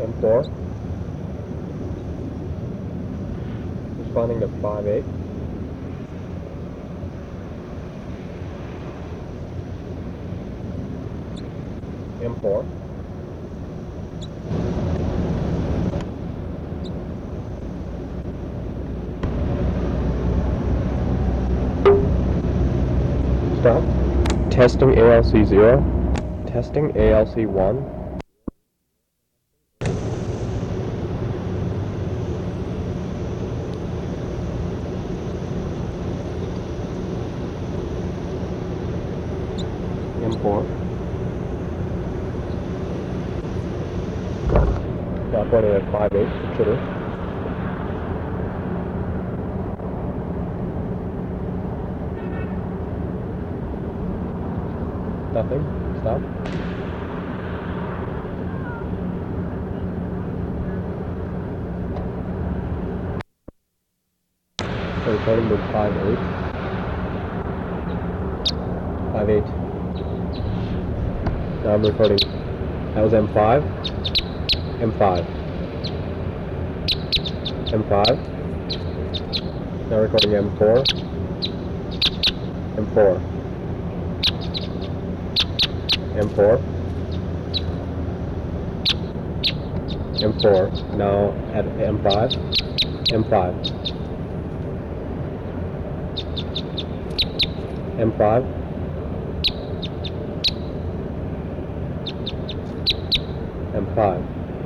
M4. Responding to 5-8. M4. Stop. Testing ALC 0. Testing ALC 1. M4. Stop running at 5-8. Consider. Nothing. Stop. So recording with 5-8. 5-8. Now I'm recording. That was M5. M5. M5. Now recording M4. M4. M4. M4. Now at M5. M5. M5. M5.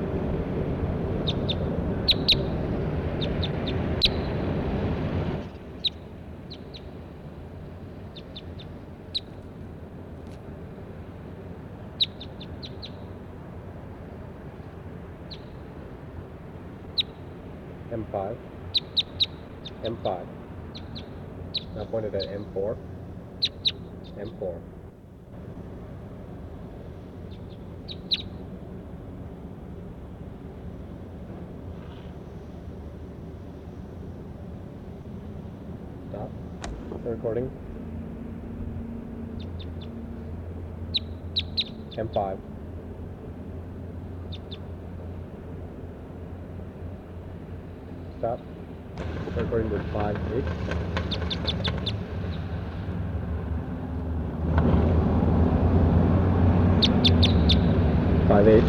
M5. M5. Now pointed at M4. M4. Stop the recording. M5. Stop. Recording with 5-8. 5-8.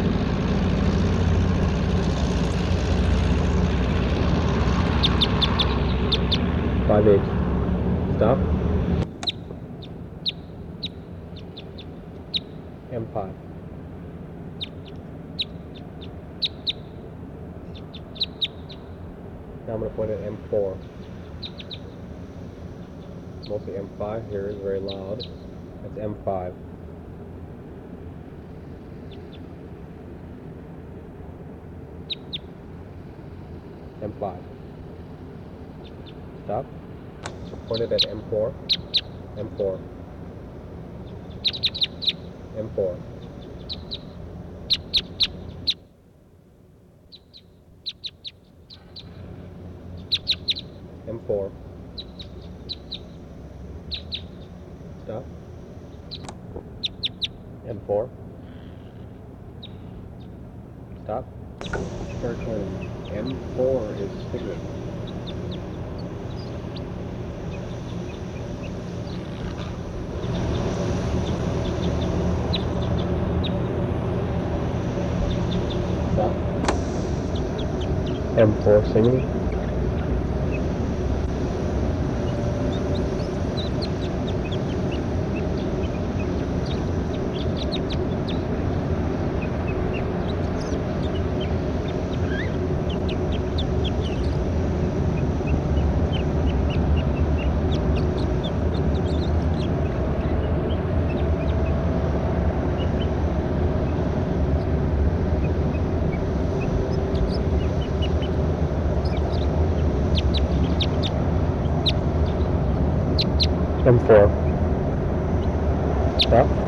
5-8. Stop. M5. Now I'm going to point at M4. Mostly M5 here is very loud. That's M5. M5. Stop. Pointed at M4. M4. M4. M4. Stop. M4. Stop. Start turning. M4 is signal. Stop. M4 signal. M4. Stop.